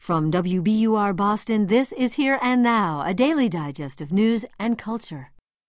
From WBUR Boston, this is Here and Now, a daily digest of news and culture.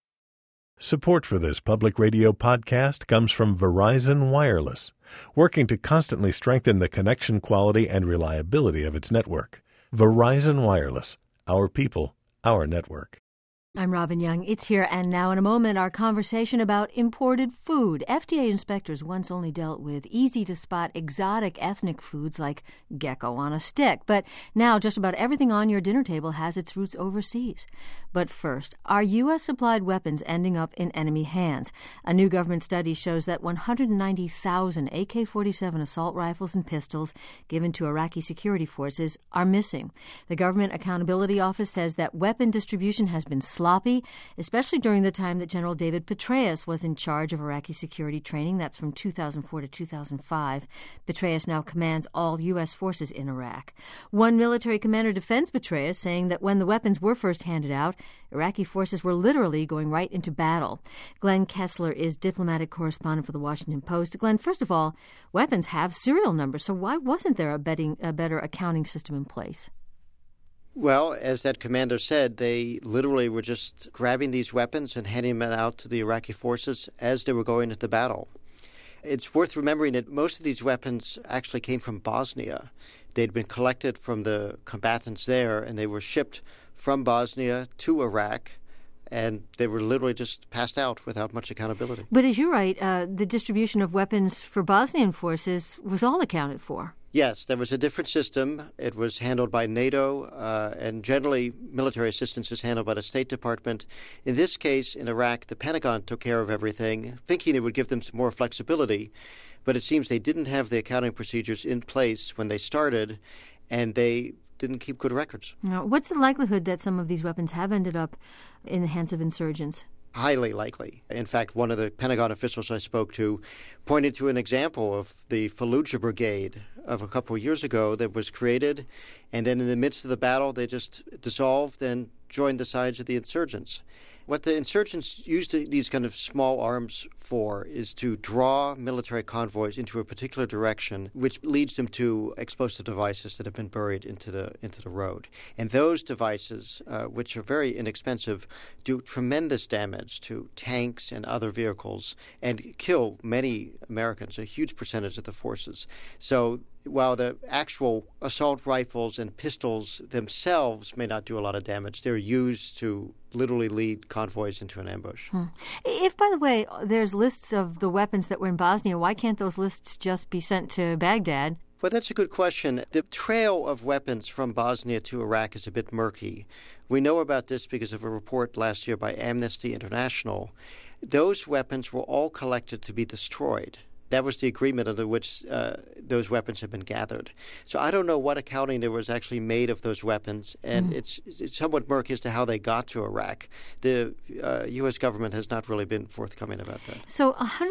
Support for this public radio podcast comes from Verizon Wireless, working to constantly strengthen the connection quality and reliability of its network. Verizon Wireless, our people, our network. I'm Robin Young. It's Here and Now. In a moment, our conversation about imported food. FDA inspectors once only dealt with easy-to-spot exotic ethnic foods like gecko on a stick. But now just about everything on your dinner table has its roots overseas. But first, are U.S.-supplied weapons ending up in enemy hands? A new government study shows that 190,000 AK-47 assault rifles and pistols given to Iraqi security forces are missing. The Government Accountability Office says that weapon distribution has been sloppy, especially during the time that General David Petraeus was in charge of Iraqi security training. That's from 2004 to 2005. Petraeus now commands all U.S. forces in Iraq. One military commander defends Petraeus, saying that when the weapons were first handed out, Iraqi forces were literally going right into battle. Glenn Kessler is diplomatic correspondent for The Washington Post. Glenn, first of all, weapons have serial numbers, so why wasn't there a better accounting system in place? Well, as that commander said, they literally were just grabbing these weapons and handing them out to the Iraqi forces as they were going into battle. It's worth remembering that most of these weapons actually came from Bosnia. They'd been collected from the combatants there, and they were shipped from Bosnia to Iraq, and they were literally just passed out without much accountability. But as you're right, the distribution of weapons for Bosnian forces was all accounted for. Yes, there was a different system. It was handled by NATO, and generally military assistance is handled by the State Department. In this case, in Iraq, the Pentagon took care of everything, thinking it would give them some more flexibility. But it seems they didn't have the accounting procedures in place when they started, and they didn't keep good records. Now, what's the likelihood that some of these weapons have ended up in the hands of insurgents? Highly likely. In fact, one of the Pentagon officials I spoke to pointed to an example of the Fallujah Brigade of a couple of years ago that was created, and then in the midst of the battle, they just dissolved and joined the sides of the insurgents. What the insurgents used these kind of small arms for is to draw military convoys into a particular direction, which leads them to explosive devices that have been buried into the road. And those devices, which are very inexpensive, do tremendous damage to tanks and other vehicles and kill many Americans, a huge percentage of the forces. So while the actual assault rifles and pistols themselves may not do a lot of damage, they're used to literally lead convoys into an ambush. If, by the way, there's lists of the weapons that were in Bosnia, why can't those lists just be sent to Baghdad? Well, that's a good question. The trail of weapons from Bosnia to Iraq is a bit murky. We know about this because of a report last year by Amnesty International. Those weapons were all collected to be destroyed. That was the agreement under which those weapons had been gathered. So I don't know what accounting there was actually made of those weapons, and it's somewhat murky as to how they got to Iraq. The U.S. government has not really been forthcoming about that. So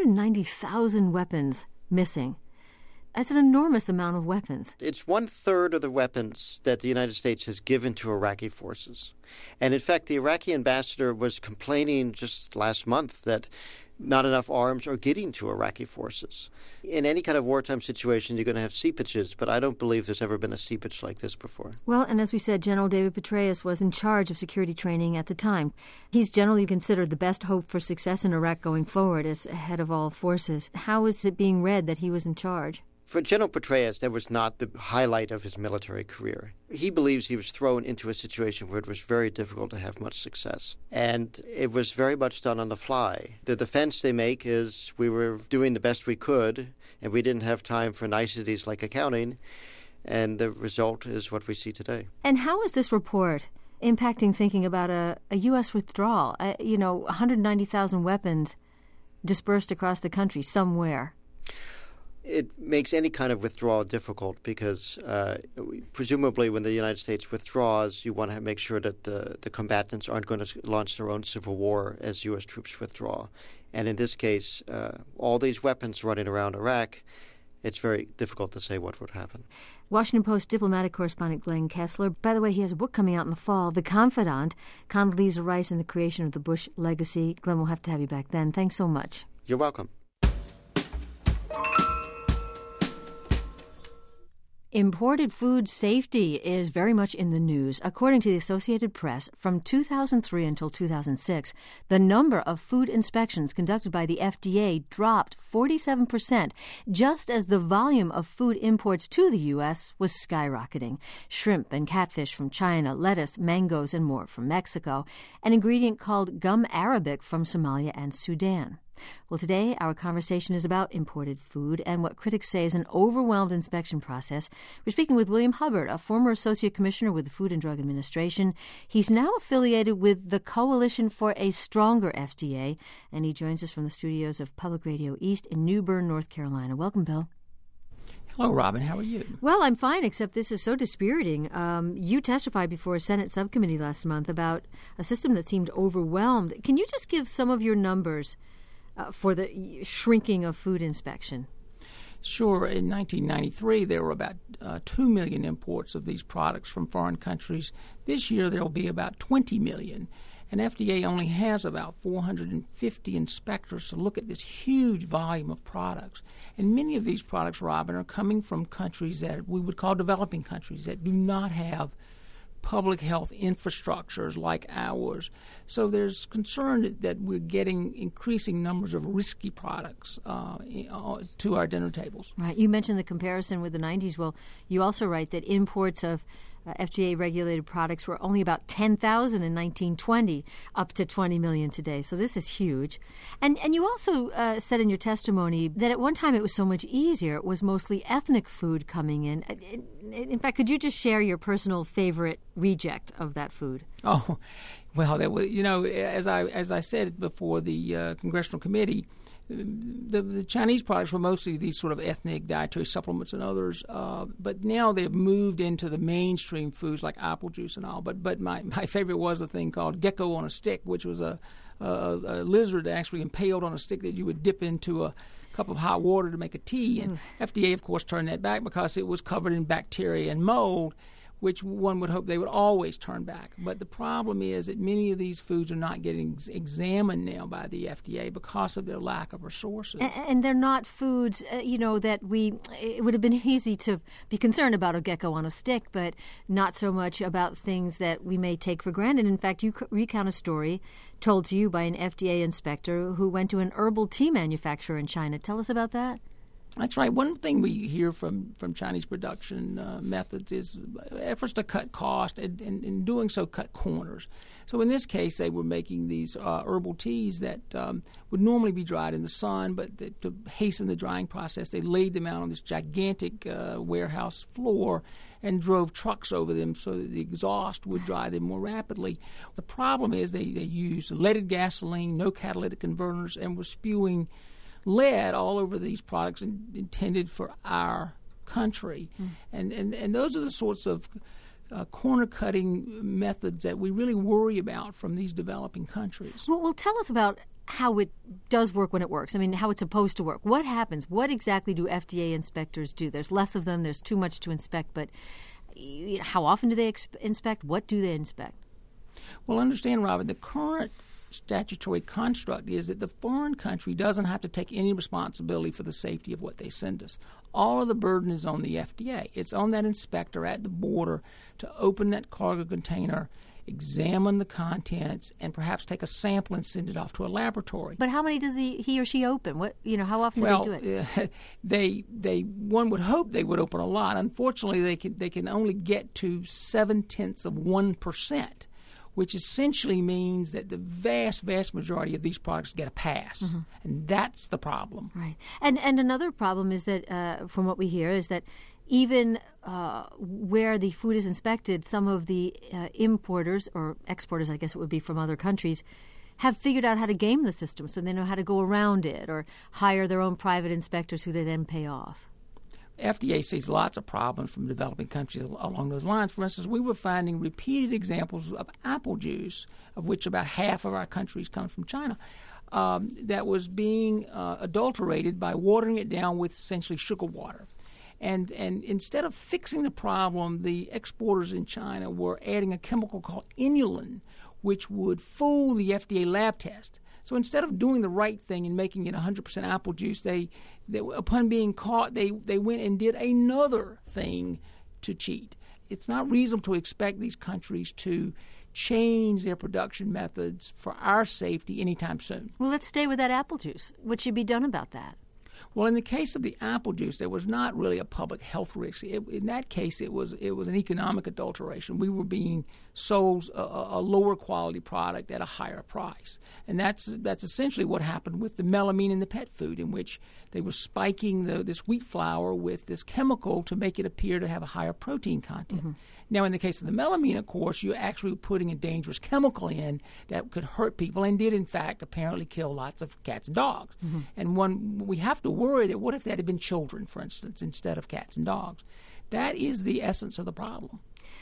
190,000 weapons missing. That's an enormous amount of weapons. It's 1/3 of the weapons that the United States has given to Iraqi forces. And in fact, the Iraqi ambassador was complaining just last month that not enough arms are getting to Iraqi forces. In any kind of wartime situation, you're going to have seepages, but I don't believe there's ever been a seepage like this before. Well, and as we said, General David Petraeus was in charge of security training at the time. He's generally considered the best hope for success in Iraq going forward as head of all forces. How is it being read that he was in charge? For General Petraeus, that was not the highlight of his military career. He believes he was thrown into a situation where it was very difficult to have much success. And it was very much done on the fly. The defense they make is we were doing the best we could, and we didn't have time for niceties like accounting, and the result is what we see today. And how is this report impacting thinking about a U.S. withdrawal? 190,000 weapons dispersed across the country somewhere. It makes any kind of withdrawal difficult because presumably when the United States withdraws, you want to make sure that the combatants aren't going to launch their own civil war as U.S. troops withdraw. And in this case, all these weapons running around Iraq, it's very difficult to say what would happen. Washington Post diplomatic correspondent Glenn Kessler. By the way, he has a book coming out in the fall, The Confidant, Condoleezza Rice and the Creation of the Bush Legacy. Glenn, we'll have to have you back then. Thanks so much. You're welcome. Imported food safety is very much in the news. According to the Associated Press, from 2003 until 2006, the number of food inspections conducted by the FDA dropped 47%, just as the volume of food imports to the U.S. was skyrocketing. Shrimp and catfish from China, lettuce, mangoes, and more from Mexico, an ingredient called gum arabic from Somalia and Sudan. Well, today our conversation is about imported food and what critics say is an overwhelmed inspection process. We're speaking with William Hubbard, a former associate commissioner with the Food and Drug Administration. He's now affiliated with the Coalition for a Stronger FDA, and he joins us from the studios of Public Radio East in New Bern, North Carolina. Welcome, Bill. Hello, Robin. How are you? Well, I'm fine, except this is so dispiriting. You testified before a Senate subcommittee last month about a system that seemed overwhelmed. Can you just give some of your numbers for the shrinking of food inspection? Sure. In 1993, there were about 2 million imports of these products from foreign countries. This year, there will be about 20 million. And FDA only has about 450 inspectors to look at this huge volume of products. And many of these products, Robin, are coming from countries that we would call developing countries that do not have public health infrastructures like ours. So there's concern that we're getting increasing numbers of risky products to our dinner tables. Right. You mentioned the comparison with the 90s. Well, you also write that imports of FDA-regulated products were only about 10,000 in 1920, up to 20 million today. So this is huge. And you also said in your testimony that at one time it was so much easier. It was mostly ethnic food coming in. In fact, could you just share your personal favorite reject of that food? Oh, well, that was, as I said before the Congressional Committee, the Chinese products were mostly these sort of ethnic dietary supplements and others, but now they've moved into the mainstream foods like apple juice and all. But my favorite was a thing called gecko on a stick, which was a lizard actually impaled on a stick that you would dip into a cup of hot water to make a tea. And FDA, of course, turned that back because it was covered in bacteria and mold, which one would hope they would always turn back. But the problem is that many of these foods are not getting examined now by the FDA because of their lack of resources. And they're not foods, that it would have been easy to be concerned about a gecko on a stick, but not so much about things that we may take for granted. In fact, you recount a story told to you by an FDA inspector who went to an herbal tea manufacturer in China. Tell us about that. That's right. One thing we hear from Chinese production methods is efforts to cut cost and in doing so cut corners. So in this case, they were making these herbal teas that would normally be dried in the sun, but to hasten the drying process, they laid them out on this gigantic warehouse floor and drove trucks over them so that the exhaust would dry them more rapidly. The problem is they used leaded gasoline, no catalytic converters, and were spewing lead all over these products intended for our country. And those are the sorts of corner-cutting methods that we really worry about from these developing countries. Well, tell us about how it does work when it works. I mean, how it's supposed to work. What happens? What exactly do FDA inspectors do? There's less of them. There's too much to inspect. But how often do they inspect? What do they inspect? Well, understand, Robin, the current statutory construct is that the foreign country doesn't have to take any responsibility for the safety of what they send us. All of the burden is on the FDA. It's on that inspector at the border to open that cargo container, examine the contents, and perhaps take a sample and send it off to a laboratory. But how many does he or she open? How often do they do it? One would hope they would open a lot. Unfortunately, they can only get to 0.7%. Which essentially means that the vast, vast majority of these products get a pass. And that's the problem. Right. And another problem is that, from what we hear, is that even where the food is inspected, some of the importers, or exporters, I guess it would be from other countries, have figured out how to game the system, so they know how to go around it or hire their own private inspectors who they then pay off. FDA sees lots of problems from developing countries along those lines. For instance, we were finding repeated examples of apple juice, of which about half of our countries comes from China, that was being adulterated by watering it down with essentially sugar water. And instead of fixing the problem, the exporters in China were adding a chemical called inulin, which would fool the FDA lab test. So instead of doing the right thing and making it 100% apple juice, they upon being caught, they went and did another thing to cheat. It's not reasonable to expect these countries to change their production methods for our safety anytime soon. Well, let's stay with that apple juice. What should be done about that? Well, in the case of the apple juice, there was not really a public health risk. In that case, it was an economic adulteration. We were being sold a lower quality product at a higher price, and that's essentially what happened with the melamine in the pet food, in which they were spiking this wheat flour with this chemical to make it appear to have a higher protein content. Mm-hmm. Now, in the case of the melamine, of course, you're actually putting a dangerous chemical in that could hurt people and did, in fact, apparently kill lots of cats and dogs. Mm-hmm. And we have to worry that what if that had been children, for instance, instead of cats and dogs? That is the essence of the problem.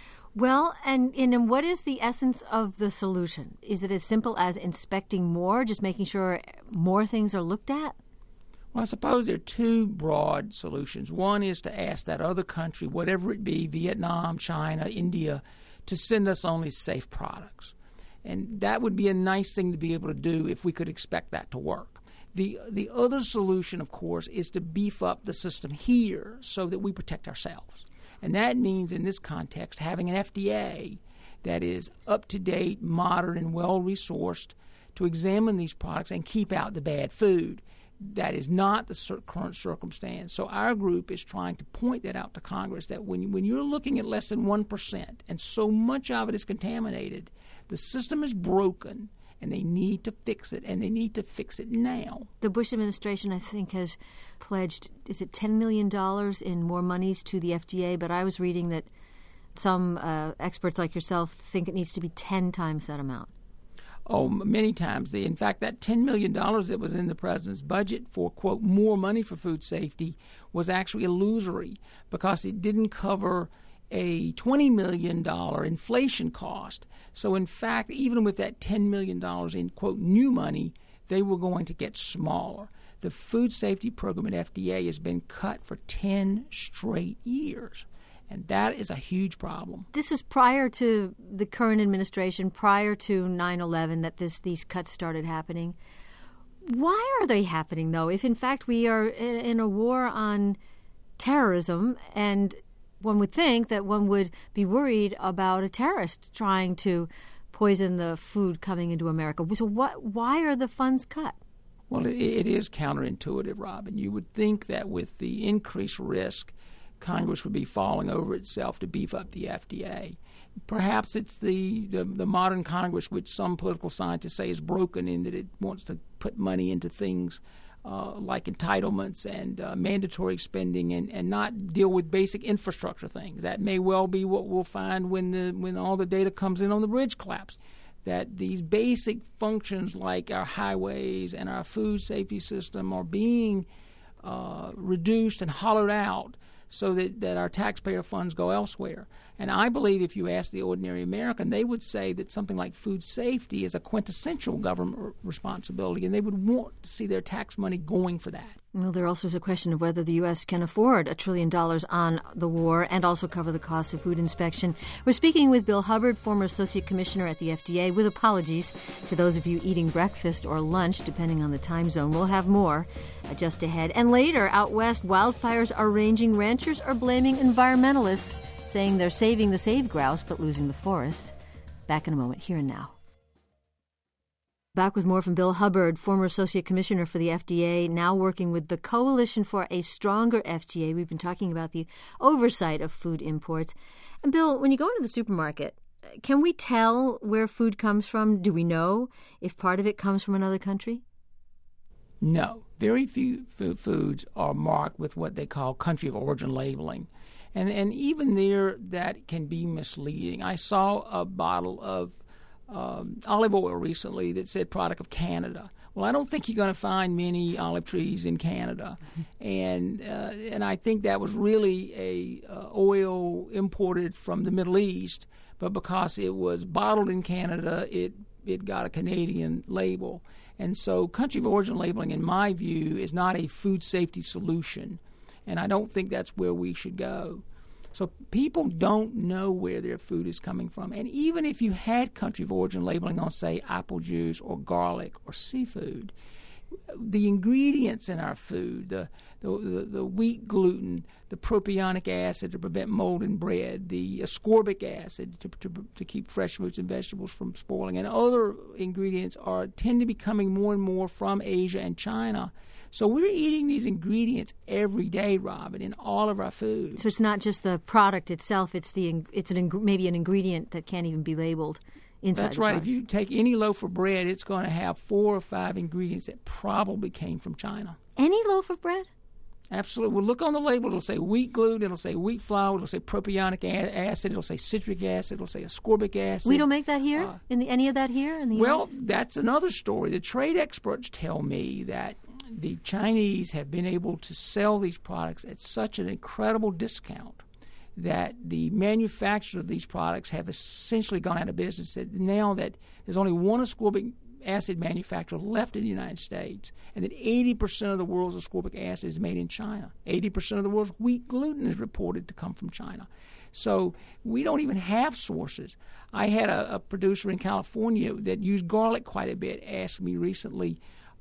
Well, and what is the essence of the solution? Is it as simple as inspecting more, just making sure more things are looked at? Well, I suppose there are two broad solutions. One is to ask that other country, whatever it be, Vietnam, China, India, to send us only safe products. And that would be a nice thing to be able to do if we could expect that to work. The other solution, of course, is to beef up the system here so that we protect ourselves. And that means, in this context, having an FDA that is up-to-date, modern, and well-resourced to examine these products and keep out the bad food. That is not the current circumstance. So our group is trying to point that out to Congress, that when you're looking at less than 1% and so much of it is contaminated, the system is broken and they need to fix it, and they need to fix it now. The Bush administration, I think, has pledged, is it $10 million in more monies to the FDA? But I was reading that some experts like yourself think it needs to be 10 times that amount. Oh, many times. In fact, that $10 million that was in the president's budget for, quote, more money for food safety was actually illusory because it didn't cover a $20 million inflation cost. So, in fact, even with that $10 million in, quote, new money, they were going to get smaller. The food safety program at FDA has been cut for 10 straight years. And that is a huge problem. This is prior to the current administration, prior to 9/11, that these cuts started happening. Why are they happening, though, if in fact we are in a war on terrorism, and one would think that one would be worried about a terrorist trying to poison the food coming into America? So why are the funds cut? Well, it is counterintuitive, Robin. You would think that with the increased risk, Congress would be falling over itself to beef up the FDA. Perhaps it's the modern Congress, which some political scientists say is broken in that it wants to put money into things like entitlements and mandatory spending and not deal with basic infrastructure things. That may well be what we'll find when all the data comes in on the bridge collapse, that these basic functions like our highways and our food safety system are being reduced and hollowed out so that our taxpayer funds go elsewhere. And I believe if you ask the ordinary American, they would say that something like food safety is a quintessential government responsibility, and they would want to see their tax money going for that. Well, there also is a question of whether the U.S. can afford $1 trillion on the war and also cover the cost of food inspection. We're speaking with Bill Hubbard, former Associate Commissioner at the FDA, with apologies to those of you eating breakfast or lunch, depending on the time zone. We'll have more just ahead. And later, out west, wildfires are raging. Ranchers are blaming environmentalists, saying they're saving the saved grouse but losing the forests. Back in a moment, here and now. Back with more from Bill Hubbard, former Associate Commissioner for the FDA, now working with the Coalition for a Stronger FDA. We've been talking about the oversight of food imports. And Bill, when you go into the supermarket, can we tell where food comes from? Do we know if part of it comes from another country? No. Very few foods are marked with what they call country of origin labeling. And even there, that can be misleading. I saw a bottle of olive oil recently that said product of Canada. Well, I don't think you're going to find many olive trees in Canada, and I think that was really a oil imported from the Middle East, but because it was bottled in Canada, it got a Canadian label. And so country of origin labeling, in my view, is not a food safety solution, and I don't think that's where we should go. So people don't know where their food is coming from. And even if you had country of origin labeling on, say, apple juice or garlic or seafood, the ingredients in our food, the wheat gluten, the propionic acid to prevent mold in bread, the ascorbic acid to keep fresh fruits and vegetables from spoiling, and other ingredients tend to be coming more and more from Asia and China. So we're eating these ingredients every day, Robin, in all of our food. So it's not just the product itself; maybe an ingredient that can't even be labeled inside. That's the right. product. If you take any loaf of bread, it's going to have 4 or 5 ingredients that probably came from China. Any loaf of bread? Absolutely. Well, look on the label. It'll say wheat gluten. It'll say wheat flour. It'll say propionic acid. It'll say citric acid. It'll say ascorbic acid. We don't make that here? Any of that here in the Well, U.S.? that's another story. The trade experts tell me that the Chinese have been able to sell these products at such an incredible discount that the manufacturers of these products have essentially gone out of business. Now that there's only one ascorbic acid manufacturer left in the United States, and that 80% of the world's ascorbic acid is made in China. 80% of the world's wheat gluten is reported to come from China. So we don't even have sources. I had a producer in California that used garlic quite a bit ask me recently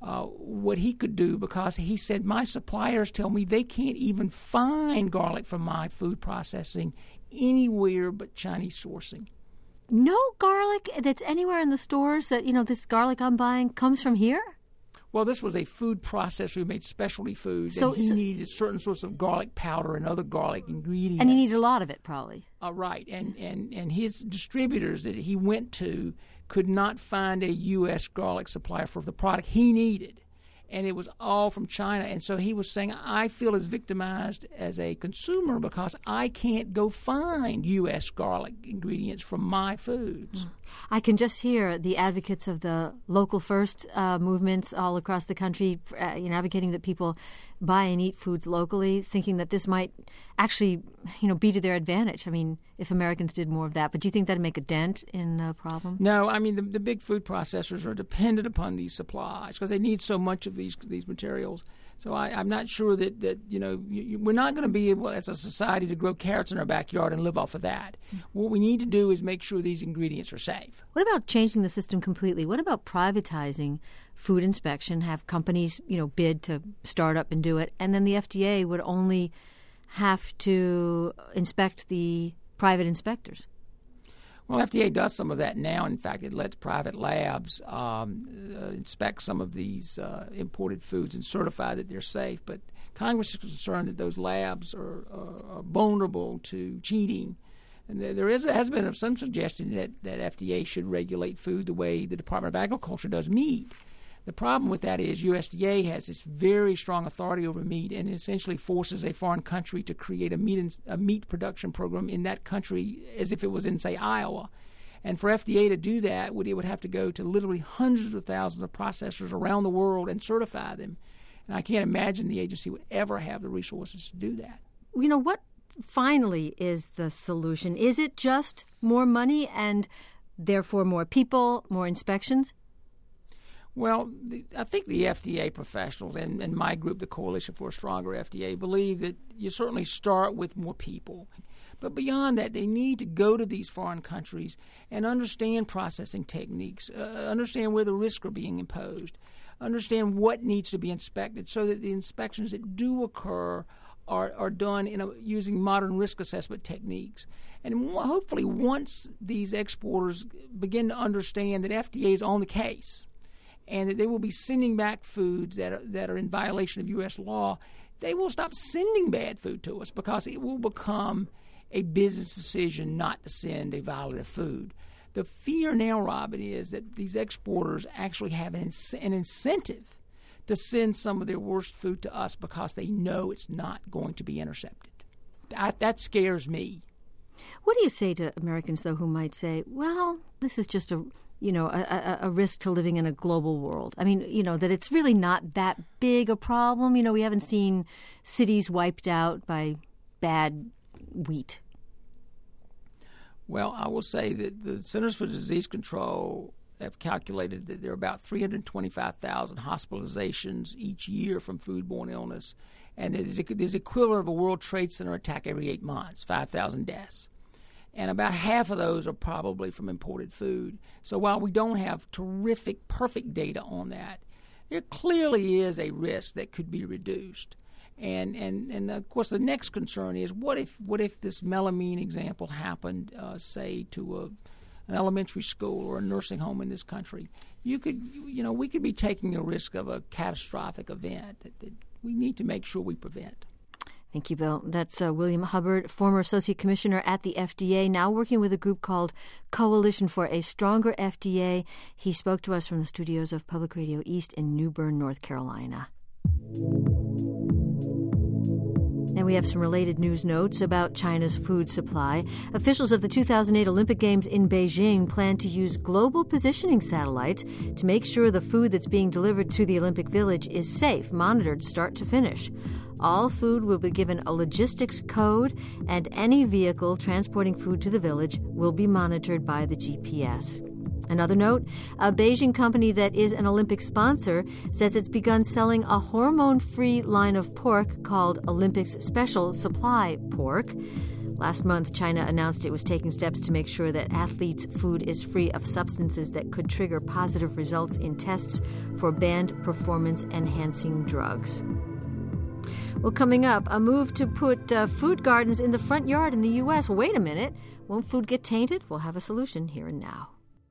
what he could do, because he said, my suppliers tell me they can't even find garlic from my food processing anywhere but Chinese sourcing. No garlic that's anywhere in the stores that, this garlic I'm buying comes from here? Well, this was a food processor who made specialty foods, and he needed certain sorts of garlic powder and other garlic ingredients. And he needed a lot of it, probably. Right. And his distributors that he went to could not find a U.S. garlic supplier for the product he needed. And it was all from China. And so he was saying, I feel as victimized as a consumer because I can't go find U.S. garlic ingredients from my foods. I can just hear the advocates of the local first movements all across the country, advocating that people buy and eat foods locally, thinking that this might actually, be to their advantage. I mean, if Americans did more of that. But do you think that would make a dent in the problem? No, I mean, the big food processors are dependent upon these supplies because they need so much of these materials. So I'm not sure that we're not going to be able as a society to grow carrots in our backyard and live off of that. What we need to do is make sure these ingredients are safe. What about changing the system completely? What about privatizing food inspection, have companies, bid to start up and do it, and then the FDA would only have to inspect the private inspectors? Well, FDA does some of that now. In fact, it lets private labs inspect some of these imported foods and certify that they're safe. But Congress is concerned that those labs are vulnerable to cheating. And there has been some suggestion that FDA should regulate food the way the Department of Agriculture does meat. The problem with that is USDA has this very strong authority over meat and essentially forces a foreign country to create a meat production program in that country as if it was in, say, Iowa. And for FDA to do that, it would have to go to literally hundreds of thousands of processors around the world and certify them. And I can't imagine the agency would ever have the resources to do that. What finally is the solution? Is it just more money and therefore more people, more inspections? Well, I think the FDA professionals and my group, the Coalition for a Stronger FDA, believe that you certainly start with more people. But beyond that, they need to go to these foreign countries and understand processing techniques, understand where the risks are being imposed, understand what needs to be inspected so that the inspections that do occur are done using modern risk assessment techniques. And hopefully once these exporters begin to understand that FDA is on the case, and that they will be sending back foods that are in violation of U.S. law, they will stop sending bad food to us because it will become a business decision not to send a violative food. The fear now, Robin, is that these exporters actually have an incentive to send some of their worst food to us because they know it's not going to be intercepted. That scares me. What do you say to Americans, though, who might say, well, this is just a risk to living in a global world? I mean, that it's really not that big a problem. We haven't seen cities wiped out by bad wheat. Well, I will say that the Centers for Disease Control have calculated that there are about 325,000 hospitalizations each year from foodborne illness, And there's equivalent of a World Trade Center attack every 8 months, 5,000 deaths. And about half of those are probably from imported food. So while we don't have terrific, perfect data on that, there clearly is a risk that could be reduced. And of course, the next concern is what if this melamine example happened, say, to an elementary school or a nursing home in this country? We could be taking a risk of a catastrophic event that we need to make sure we prevent. Thank you, Bill. That's William Hubbard, former Associate Commissioner at the FDA, now working with a group called Coalition for a Stronger FDA. He spoke to us from the studios of Public Radio East in New Bern, North Carolina. And we have some related news notes about China's food supply. Officials of the 2008 Olympic Games in Beijing plan to use global positioning satellites to make sure the food that's being delivered to the Olympic Village is safe, monitored start to finish. All food will be given a logistics code, and any vehicle transporting food to the village will be monitored by the GPS. Another note, a Beijing company that is an Olympic sponsor says it's begun selling a hormone-free line of pork called Olympics Special Supply Pork. Last month, China announced it was taking steps to make sure that athletes' food is free of substances that could trigger positive results in tests for banned performance-enhancing drugs. Well, coming up, a move to put food gardens in the front yard in the U.S. Wait a minute. Won't food get tainted? We'll have a solution here and now.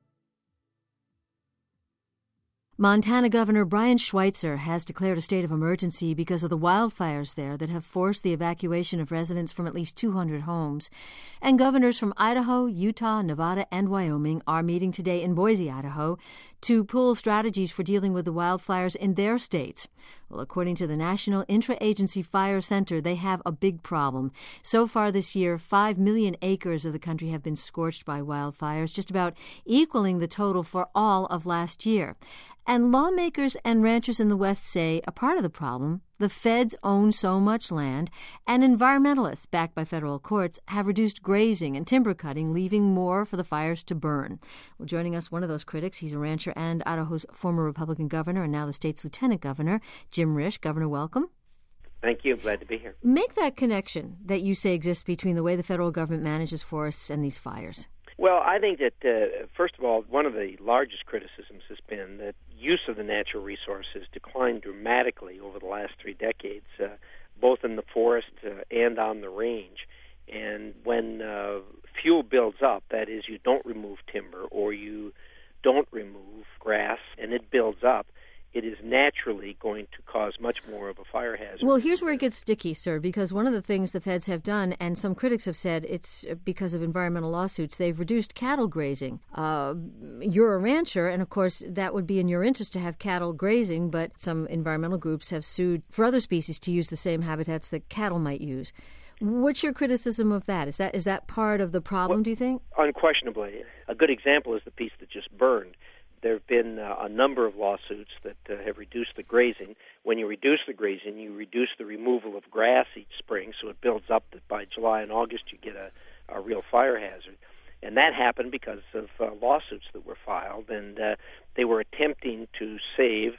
Montana Governor Brian Schweitzer has declared a state of emergency because of the wildfires there that have forced the evacuation of residents from at least 200 homes. And governors from Idaho, Utah, Nevada, and Wyoming are meeting today in Boise, Idaho, to pool strategies for dealing with the wildfires in their states. Well, according to the National Intra-Agency Fire Center, they have a big problem. So far this year, 5 million acres of the country have been scorched by wildfires, just about equaling the total for all of last year. And lawmakers and ranchers in the West say a part of the problem, the feds own so much land, and environmentalists, backed by federal courts, have reduced grazing and timber cutting, leaving more for the fires to burn. Well, joining us, one of those critics, he's a rancher and Idaho's former Republican governor and now the state's lieutenant governor, Jim Risch. Governor, welcome. Thank you. Glad to be here. Make that connection that you say exists between the way the federal government manages forests and these fires. Well, I think that, first of all, one of the largest criticisms has been that use of the natural resources declined dramatically over the last 3 decades, both in the forest and on the range. And when fuel builds up, that is, you don't remove timber or you don't remove grass, and it builds up, it is naturally going to cause much more of a fire hazard. Well, here's where it gets sticky, sir, because one of the things the feds have done, and some critics have said it's because of environmental lawsuits, they've reduced cattle grazing. You're a rancher, and of course that would be in your interest to have cattle grazing, but some environmental groups have sued for other species to use the same habitats that cattle might use. What's your criticism of that? Is that part of the problem, do you think? Unquestionably. A good example is the piece that just burned. There have been a number of lawsuits that have reduced the grazing. When you reduce the grazing, you reduce the removal of grass each spring, so it builds up that by July and August you get a real fire hazard. And that happened because of lawsuits that were filed, and they were attempting to save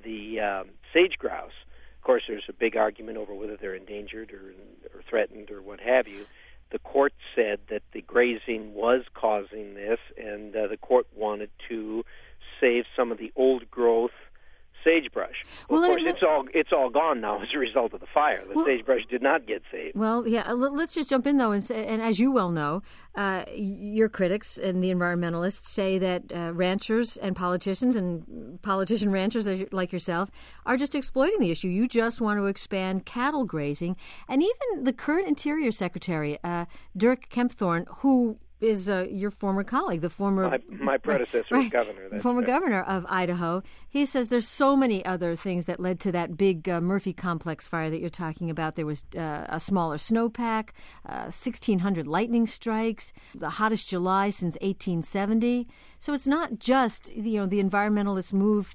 the sage grouse. Of course, there's a big argument over whether they're endangered or threatened or what have you. The court said that the grazing was causing this, and the court wanted to save some of the old growth sagebrush. Well, of course, it's all gone now as a result of the fire. The sagebrush did not get saved. Well, yeah. Let's just jump in though, and as you well know, your critics and the environmentalists say that ranchers and politicians and politician ranchers like yourself are just exploiting the issue. You just want to expand cattle grazing, and even the current Interior Secretary, Dirk Kempthorne, who is your former colleague, the former... My predecessor as governor. Former governor of Idaho. He says there's so many other things that led to that big Murphy Complex fire that you're talking about. There was a smaller snowpack, 1,600 lightning strikes, the hottest July since 1870. So it's not just, the environmentalists' move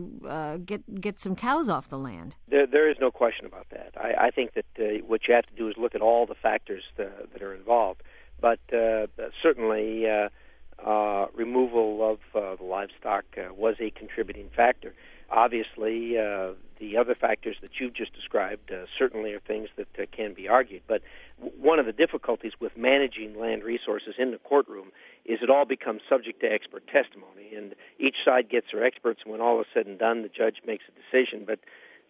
to get some cows off the land. There is no question about that. I think that what you have to do is look at all the factors that are involved. But certainly removal of the livestock was a contributing factor. Obviously, the other factors that you've just described certainly are things that can be argued. But one of the difficulties with managing land resources in the courtroom is it all becomes subject to expert testimony, and each side gets their experts, and when all is said and done, the judge makes a decision. But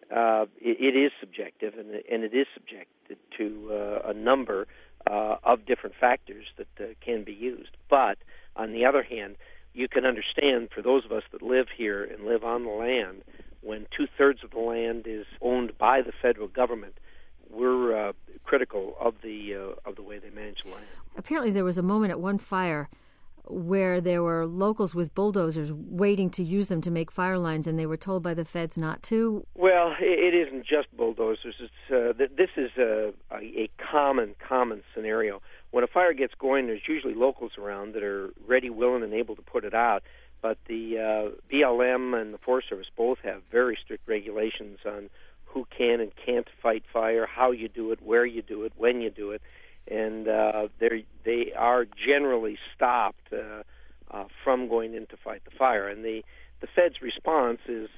it is subjective, and it is subjected to a number of different factors that can be used. But on the other hand, you can understand for those of us that live here and live on the land, when 2/3 of the land is owned by the federal government, we're critical of the way they manage the land. Apparently there was a moment at one fire where there were locals with bulldozers waiting to use them to make fire lines, and they were told by the feds not to. Well, it isn't just bulldozers. This is a common scenario. When a fire gets going, there's usually locals around that are ready, willing, and able to put it out. But the BLM and the Forest Service both have very strict regulations on who can and can't fight fire, how you do it, where you do it, when you do it. And they are generally stopped from going in to fight the fire. And the Fed's response is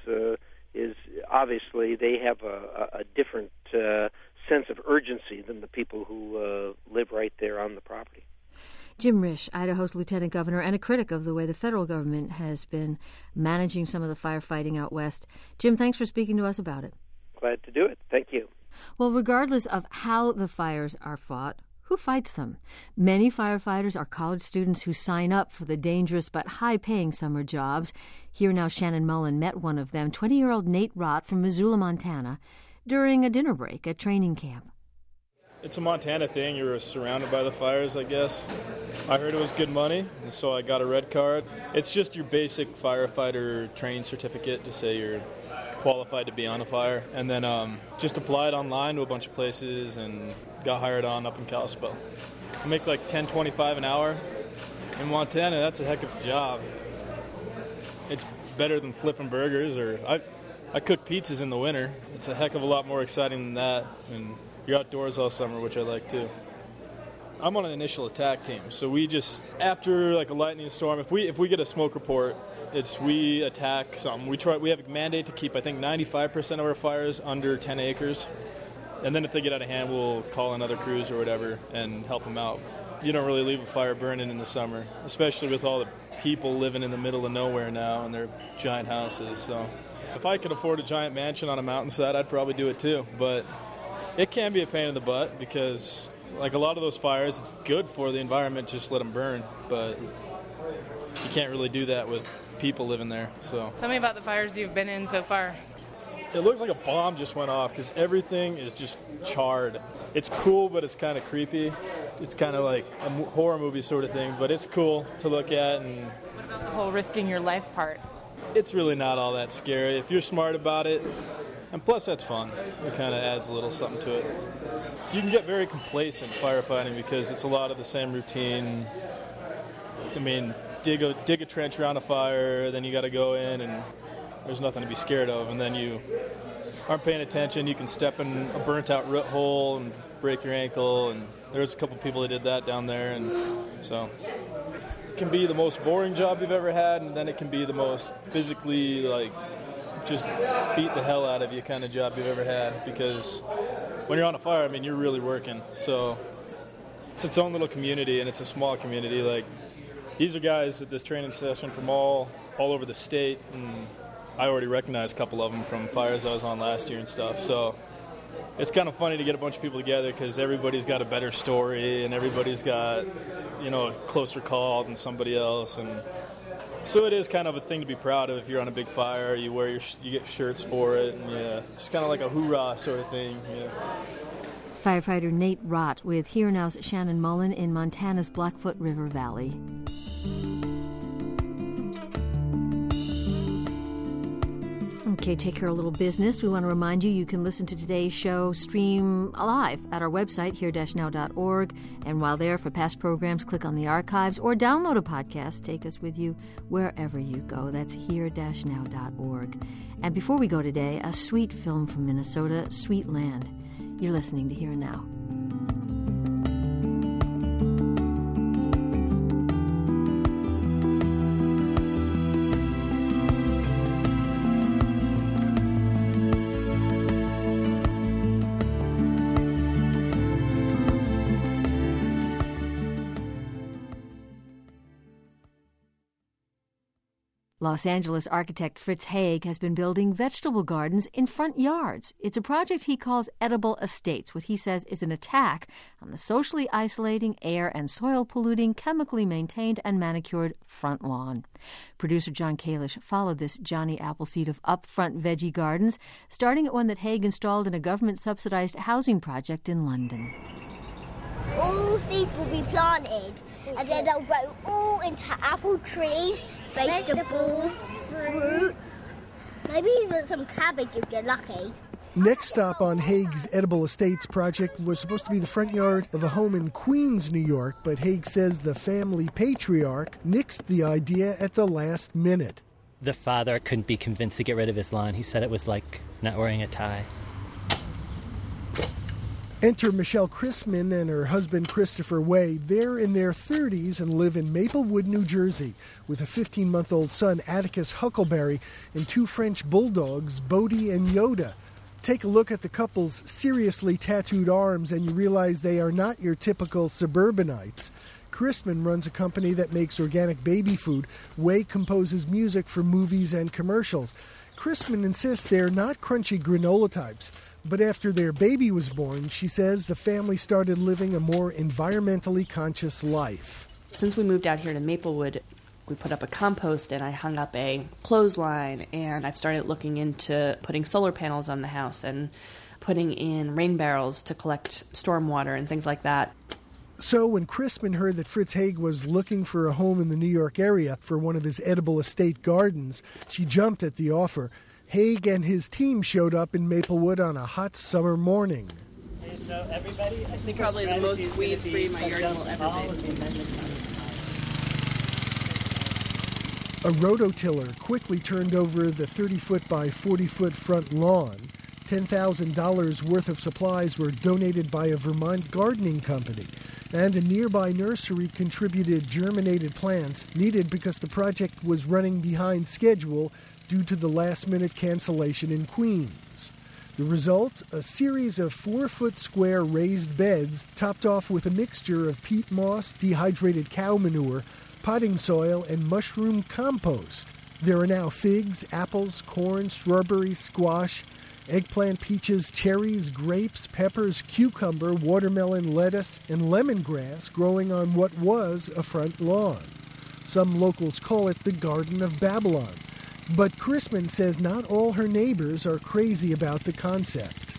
obviously they have a different sense of urgency than the people who live right there on the property. Jim Risch, Idaho's lieutenant governor and a critic of the way the federal government has been managing some of the firefighting out west. Jim, thanks for speaking to us about it. Glad to do it. Thank you. Well, regardless of how the fires are fought, who fights them? Many firefighters are college students who sign up for the dangerous but high-paying summer jobs. Here now, Shannon Mullen met one of them, 20-year-old Nate Rott from Missoula, Montana, during a dinner break at training camp. It's a Montana thing. You were surrounded by the fires, I guess. I heard it was good money, and so I got a red card. It's just your basic firefighter training certificate to say you're qualified to be on a fire, and then just applied online to a bunch of places and got hired on up in Kalispell. I make like $10.25 an hour. In Montana, that's a heck of a job. It's better than flipping burgers, or I cook pizzas in the winter. It's a heck of a lot more exciting than that, and you're outdoors all summer, which I like too. I'm on an initial attack team, so we just, after like a lightning storm, if we get a smoke report, we attack something. We have a mandate to keep, I think, 95% of our fires under 10 acres. And then if they get out of hand, we'll call in other crews or whatever and help them out. You don't really leave a fire burning in the summer, especially with all the people living in the middle of nowhere now in their giant houses. So if I could afford a giant mansion on a mountainside, I'd probably do it too. But it can be a pain in the butt because, like a lot of those fires, it's good for the environment to just let them burn. But you can't really do that with people living there. So tell me about the fires you've been in so far. It looks like a bomb just went off because everything is just charred. It's cool, but it's kind of creepy. It's kind of like a horror movie sort of thing, but it's cool to look at. And what about the whole risking your life part? It's really not all that scary if you're smart about it. And plus, that's fun. It kind of adds a little something to it. You can get very complacent firefighting because it's a lot of the same routine. I mean, dig a trench around a fire, then you got to go in and there's nothing to be scared of, and then you aren't paying attention. You can step in a burnt-out root hole and break your ankle, and there's a couple people that did that down there, and so it can be the most boring job you've ever had, and then it can be the most physically, like, just beat the hell out of you kind of job you've ever had, because when you're on a fire, I mean, you're really working. So it's its own little community, and it's a small community. Like, these are guys at this training session from all over the state, and I already recognize a couple of them from fires I was on last year and stuff. So it's kind of funny to get a bunch of people together because everybody's got a better story and everybody's got, a closer call than somebody else. And so it is kind of a thing to be proud of if you're on a big fire. You wear you get shirts for it, and just kind of like a hoorah sort of thing. Yeah. Firefighter Nate Rott with Here Now's Shannon Mullen in Montana's Blackfoot River Valley. Okay, take care of a little business. We want to remind you can listen to today's show stream live at our website, here-now.org. And while there, for past programs, click on the archives or download a podcast. Take us with you wherever you go. That's here-now.org. And before we go today, a sweet film from Minnesota, Sweet Land. You're listening to Here and Now. Los Angeles architect Fritz Haag has been building vegetable gardens in front yards. It's a project he calls Edible Estates, what he says is an attack on the socially isolating, air and soil polluting, chemically maintained and manicured front lawn. Producer John Kalish followed this Johnny Appleseed of upfront veggie gardens, starting at one that Haag installed in a government-subsidized housing project in London. All seeds will be planted, and then they'll grow all into apple trees, vegetables, fruit, maybe even some cabbage if you're lucky. Next stop on Haag's Edible Estates project was supposed to be the front yard of a home in Queens, New York, but Haag says the family patriarch nixed the idea at the last minute. The father couldn't be convinced to get rid of his lawn. He said it was like not wearing a tie. Enter Michelle Chrisman and her husband Christopher Way. They're in their 30s and live in Maplewood, New Jersey, with a 15-month-old son, Atticus Huckleberry, and two French bulldogs, Bodie and Yoda. Take a look at the couple's seriously tattooed arms and you realize they are not your typical suburbanites. Chrisman runs a company that makes organic baby food. Way composes music for movies and commercials. Chrisman insists they're not crunchy granola types. But after their baby was born, she says the family started living a more environmentally conscious life. Since we moved out here to Maplewood, we put up a compost and I hung up a clothesline, and I've started looking into putting solar panels on the house and putting in rain barrels to collect stormwater and things like that. So when Chrisman heard that Fritz Haag was looking for a home in the New York area for one of his edible estate gardens, she jumped at the offer. Haag and his team showed up in Maplewood on a hot summer morning. So everybody, it's probably the most weed-free my garden will ever be. A rototiller quickly turned over the 30-foot by 40-foot front lawn. $10,000 worth of supplies were donated by a Vermont gardening company, and a nearby nursery contributed germinated plants needed because the project was running behind schedule due to the last-minute cancellation in Queens. The result, a series of 4-foot square raised beds topped off with a mixture of peat moss, dehydrated cow manure, potting soil, and mushroom compost. There are now figs, apples, corn, strawberries, squash, eggplant, peaches, cherries, grapes, peppers, cucumber, watermelon, lettuce, and lemongrass growing on what was a front lawn. Some locals call it the Garden of Babylon. But Chrisman says not all her neighbors are crazy about the concept.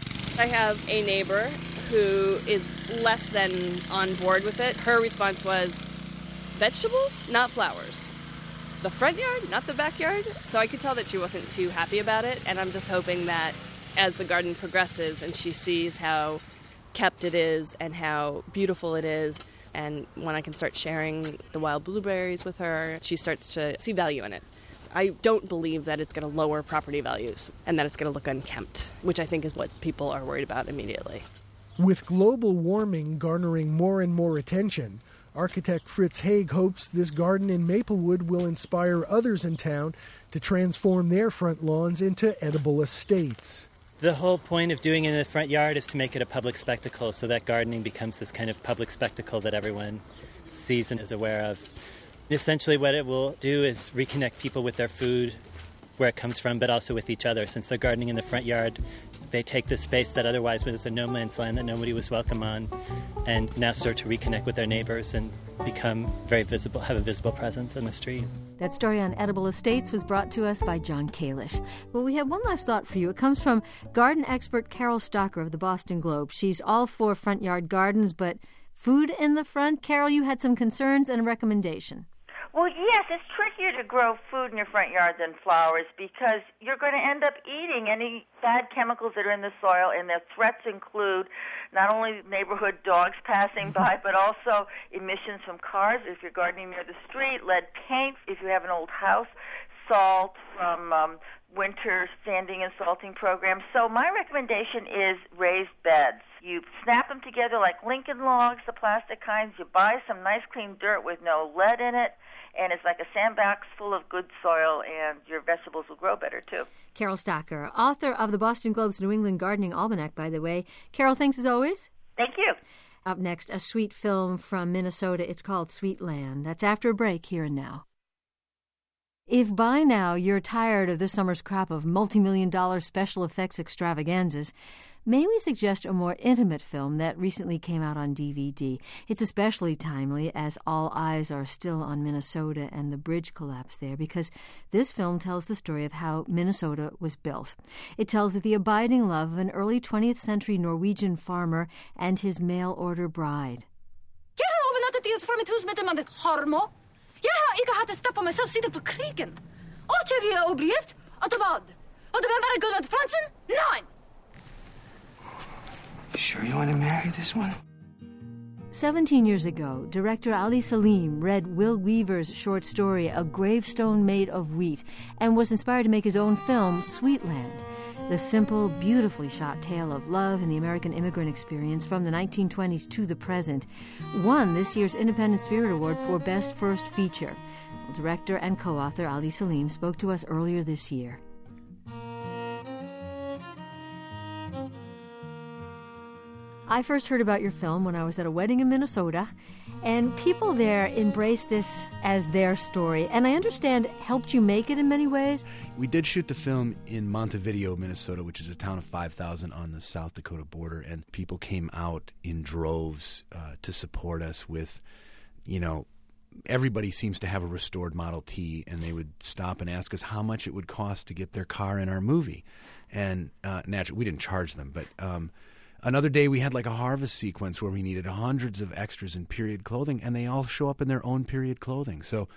I have a neighbor who is less than on board with it. Her response was, vegetables, not flowers. The front yard, not the backyard. So I could tell that she wasn't too happy about it, and I'm just hoping that as the garden progresses and she sees how kept it is and how beautiful it is, and when I can start sharing the wild blueberries with her, she starts to see value in it. I don't believe that it's going to lower property values and that it's going to look unkempt, which I think is what people are worried about immediately. With global warming garnering more and more attention, architect Fritz Haag hopes this garden in Maplewood will inspire others in town to transform their front lawns into edible estates. The whole point of doing it in the front yard is to make it a public spectacle so that gardening becomes this kind of public spectacle that everyone sees and is aware of. Essentially what it will do is reconnect people with their food, where it comes from, but also with each other. Since they're gardening in the front yard, they take the space that otherwise was a no man's land that nobody was welcome on, and now start to reconnect with their neighbors and become very visible, have a visible presence in the street. That story on Edible Estates was brought to us by John Kalish. Well, we have one last thought for you. It comes from garden expert Carol Stocker of the Boston Globe. She's all for front yard gardens, but food in the front? Carol, you had some concerns and a recommendation. Well, yes, it's trickier to grow food in your front yard than flowers because you're going to end up eating any bad chemicals that are in the soil, and their threats include not only neighborhood dogs passing by, but also emissions from cars if you're gardening near the street, lead paint if you have an old house, salt from winter sanding and salting programs. So my recommendation is raised beds. You snap them together like Lincoln logs, the plastic kinds. You buy some nice clean dirt with no lead in it, and it's like a sandbox full of good soil, and your vegetables will grow better, too. Carol Stocker, author of the Boston Globe's New England Gardening Almanac, by the way. Carol, thanks as always. Thank you. Up next, a sweet film from Minnesota. It's called Sweet Land. That's after a break, here and now. If by now you're tired of this summer's crop of multi-million-dollar special effects extravaganzas, may we suggest a more intimate film that recently came out on DVD? It's especially timely as all eyes are still on Minnesota and the bridge collapse there, because this film tells the story of how Minnesota was built. It tells of the abiding love of an early 20th century Norwegian farmer and his mail-order bride. Jeg har overnattet i et fremmed hus med en mann Harmo. Jeg har ikke hatt et sted på meg selv siden på krigen. Og til vi er oblivet, at det var. Og det vil være Gunnar Fransen? Nei! You sure you want to marry this one? 17 years ago, director Ali Salim read Will Weaver's short story, A Gravestone Made of Wheat, and was inspired to make his own film, Sweetland, the simple, beautifully shot tale of love and the American immigrant experience from the 1920s to the present, won this year's Independent Spirit Award for Best First Feature. Director and co-author Ali Salim spoke to us earlier this year. I first heard about your film when I was at a wedding in Minnesota, and people there embraced this as their story, and I understand helped you make it in many ways. We did shoot the film in Montevideo, Minnesota, which is a town of 5,000 on the South Dakota border, and people came out in droves to support us with, everybody seems to have a restored Model T, and they would stop and ask us how much it would cost to get their car in our movie. And naturally, we didn't charge them, but another day we had like a harvest sequence where we needed hundreds of extras in period clothing, and they all show up in their own period clothing. So,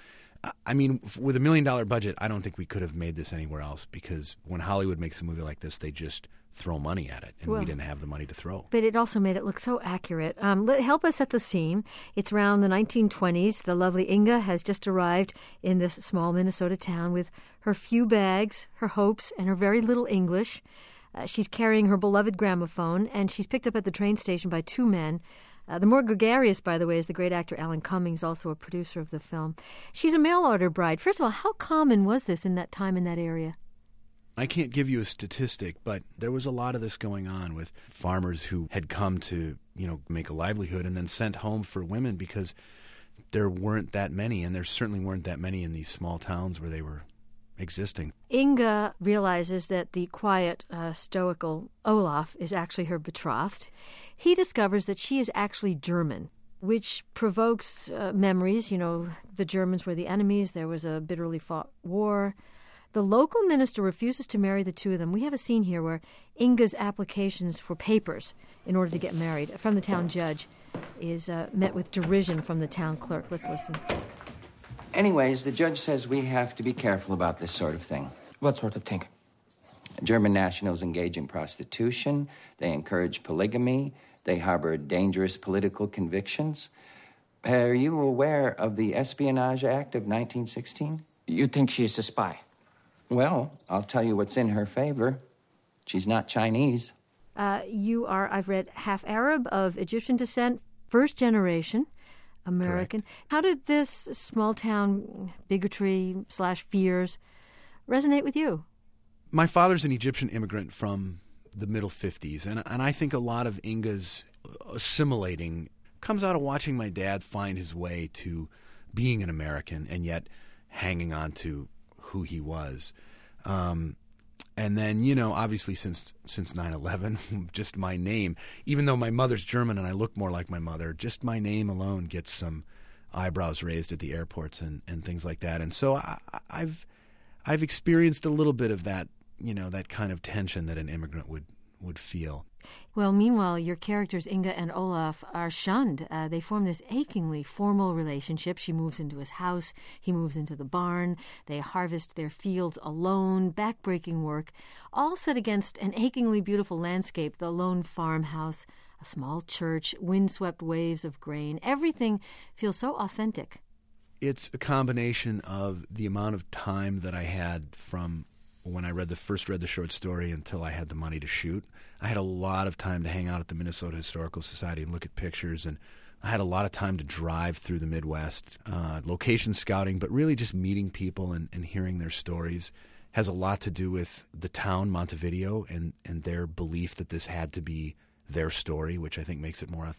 with $1 million budget, I don't think we could have made this anywhere else, because when Hollywood makes a movie like this, they just throw money at it, and we didn't have the money to throw. But it also made it look so accurate. Help us set the scene. It's around the 1920s. The lovely Inga has just arrived in this small Minnesota town with her few bags, her hopes, and her very little English. She's carrying her beloved gramophone, and she's picked up at the train station by two men. The more gregarious, by the way, is the great actor Alan Cummings, also a producer of the film. She's a mail-order bride. First of all, how common was this in that time in that area? I can't give you a statistic, but there was a lot of this going on with farmers who had come to, make a livelihood and then sent home for women because there weren't that many, and there certainly weren't that many in these small towns where they were existing. Inga realizes that the quiet, stoical Olaf is actually her betrothed. He discovers that she is actually German, which provokes memories. The Germans were the enemies. There was a bitterly fought war. The local minister refuses to marry the two of them. We have a scene here where Inga's applications for papers in order to get married from the town judge is met with derision from the town clerk. Let's listen. Anyways, the judge says we have to be careful about this sort of thing. What sort of thing? German nationals engage in prostitution. They encourage polygamy. They harbor dangerous political convictions. Are you aware of the Espionage Act of 1916? You think she's a spy? Well, I'll tell you what's in her favor. She's not Chinese. You are, I've read, half Arab, of Egyptian descent, first generation American. Correct. How did this small-town bigotry/fears resonate with you? My father's an Egyptian immigrant from the middle 50s, and I think a lot of Inga's assimilating comes out of watching my dad find his way to being an American and yet hanging on to who he was. And then, obviously since 9/11, just my name, even though my mother's German and I look more like my mother, just my name alone gets some eyebrows raised at the airports and things like that. And so I've experienced a little bit of that, that kind of tension that an immigrant would feel. Well, meanwhile, your characters, Inga and Olaf, are shunned. They form this achingly formal relationship. She moves into his house. He moves into the barn. They harvest their fields alone, backbreaking work, all set against an achingly beautiful landscape, the lone farmhouse, a small church, windswept waves of grain. Everything feels so authentic. It's a combination of the amount of time that I had from when I first read the short story until I had the money to shoot. I had a lot of time to hang out at the Minnesota Historical Society and look at pictures, and I had a lot of time to drive through the Midwest, location scouting, but really just meeting people and hearing their stories has a lot to do with the town, Montevideo, and their belief that this had to be their story, which I think makes it more authentic.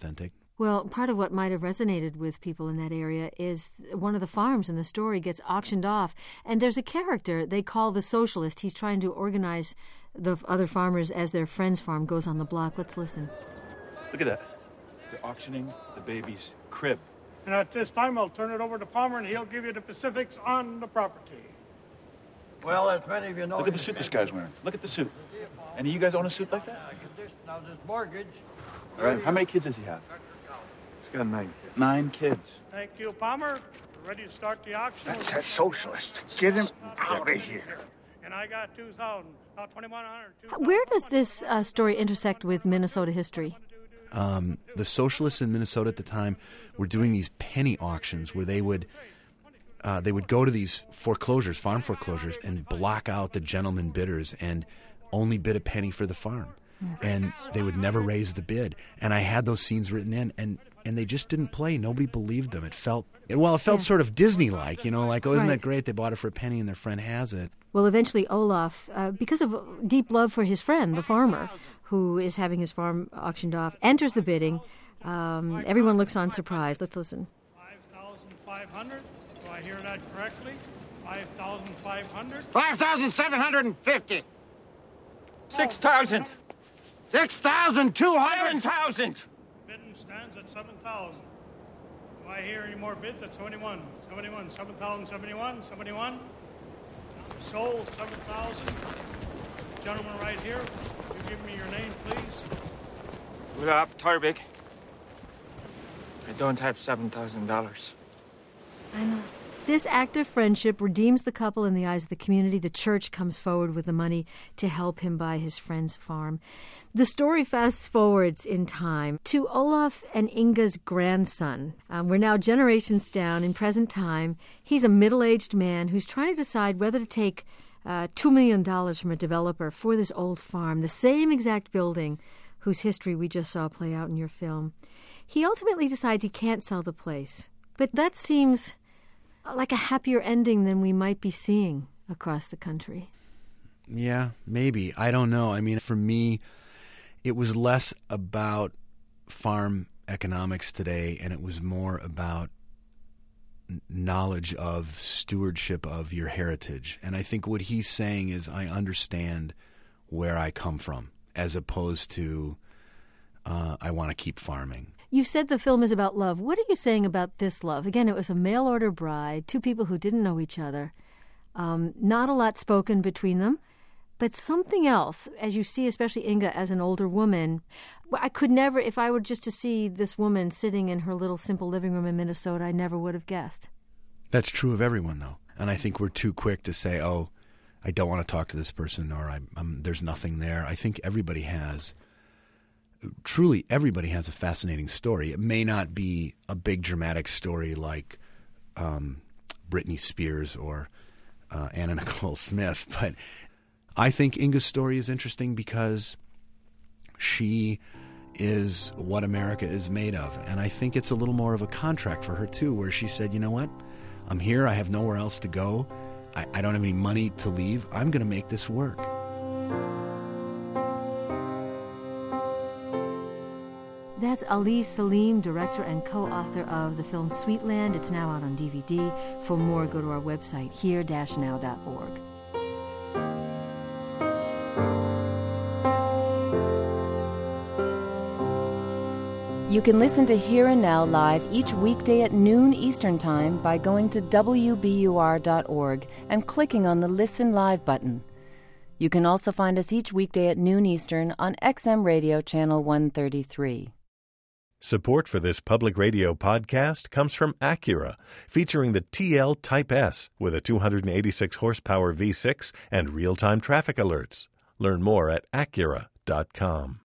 Well, part of what might have resonated with people in that area is one of the farms in the story gets auctioned off, and there's a character they call the socialist. He's trying to organize the other farmers as their friend's farm goes on the block. Let's listen. Look at that. They're auctioning the baby's crib. And at this time, I'll turn it over to Palmer, and he'll give you the specifics on the property. Well, as many of you know... Look at the suit this guy's wearing. Look at the suit. Any of you guys own a suit like that? Now, this mortgage... All right, how many kids does he have? He's got 9 kids. 9 kids. Thank you, Palmer. We're ready to start the auction. That's a socialist. Get him out of here. And I got 2,000. Now 2,100. Where does this story intersect with Minnesota history? The socialists in Minnesota at the time were doing these penny auctions where they would go to these foreclosures, farm foreclosures, and block out the gentleman bidders and only bid a penny for the farm. And they would never raise the bid. And I had those scenes written in, and they just didn't play. Nobody believed them. It felt sort of Disney-like, like, oh, isn't that great? They bought it for a penny and their friend has it. Well, eventually Olaf, because of deep love for his friend, the farmer, who is having his farm auctioned off, enters the bidding. Everyone looks on surprised. Let's listen. 5,500. Do I hear that correctly? 5,500. 5,750. 6,000. 6,200. 7,000. Bidding stands at 7,000. Do I hear any more bids at 71? 7,071, 71. Sold 7,000. Gentleman right here, you give me your name, please. Olaf Tarbig. I don't have $7,000. I know. This act of friendship redeems the couple in the eyes of the community. The church comes forward with the money to help him buy his friend's farm. The story fast forwards in time to Olaf and Inga's grandson. We're now generations down in present time. He's a middle-aged man who's trying to decide whether to take $2 million from a developer for this old farm, the same exact building whose history we just saw play out in your film. He ultimately decides he can't sell the place. But that seems like a happier ending than we might be seeing across the country. Yeah, maybe. I don't know. I mean, for me, it was less about farm economics today, and it was more about knowledge of stewardship of your heritage. And I think what he's saying is, I understand where I come from, as opposed to I want to keep farming. You said the film is about love. What are you saying about this love? Again, it was a mail-order bride, two people who didn't know each other. Not a lot spoken between them, but something else, as you see, especially Inga as an older woman. I could never, if I were just to see this woman sitting in her little simple living room in Minnesota, I never would have guessed. That's true of everyone, though. And I think we're too quick to say, oh, I don't want to talk to this person, or there's nothing there. I think everybody has... Truly, everybody has a fascinating story. It may not be a big dramatic story like Britney Spears or Anna Nicole Smith, but I think Inga's story is interesting because she is what America is made of. And I think it's a little more of a contract for her, too, where she said, you know what? I'm here. I have nowhere else to go. I don't have any money to leave. I'm going to make this work. That's Ali Salim, director and co-author of the film Sweetland. It's now out on DVD. For more, go to our website, here-now.org. You can listen to Here and Now live each weekday at noon Eastern Time by going to WBUR.org and clicking on the Listen Live button. You can also find us each weekday at noon Eastern on XM Radio Channel 133. Support for this public radio podcast comes from Acura, featuring the TL Type S with a 286 horsepower V6 and real-time traffic alerts. Learn more at Acura.com.